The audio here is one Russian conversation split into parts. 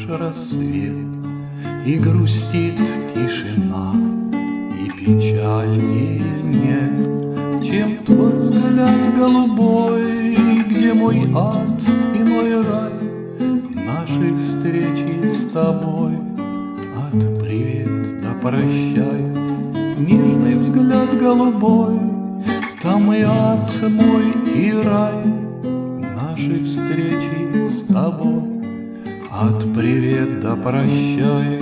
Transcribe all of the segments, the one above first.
ждешь рассвет, и грустит тишина, и печальнее нет, чем твой взгляд голубой, где мой ад и мой рай, наши встречи с тобой. От привет до прощай, нежный взгляд голубой, там и ад мой, и рай, наши встречи с тобой. От привет до прощай,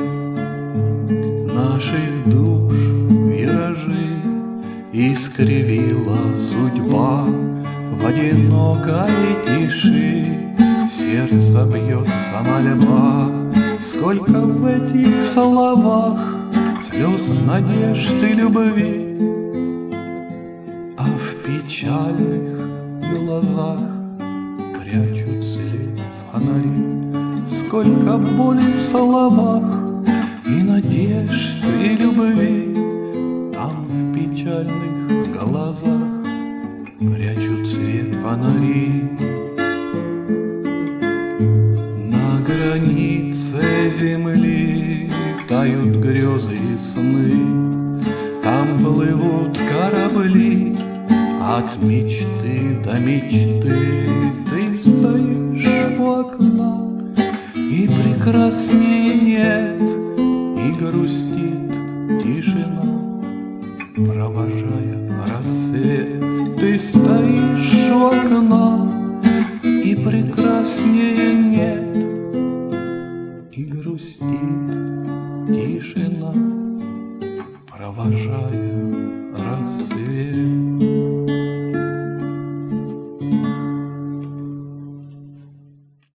наших душ виражи искривила судьба. В одинокой тиши сердце бьется мольба. Сколько в этих словах слез, надежд и любви, а в печальных глазах прячут свет фонари. Сколько боли в словах и надежд и любви, там в печальных глазах прячут свет фонари. На границе земли тают грезы и сны, там плывут корабли от мечты до мечты. Ты стоишь у окна, и прекраснее нет, и грустит тишина, провожая рассвет. Ты стоишь у окна, и прекраснее нет, и грустит тишина, провожая рассвет.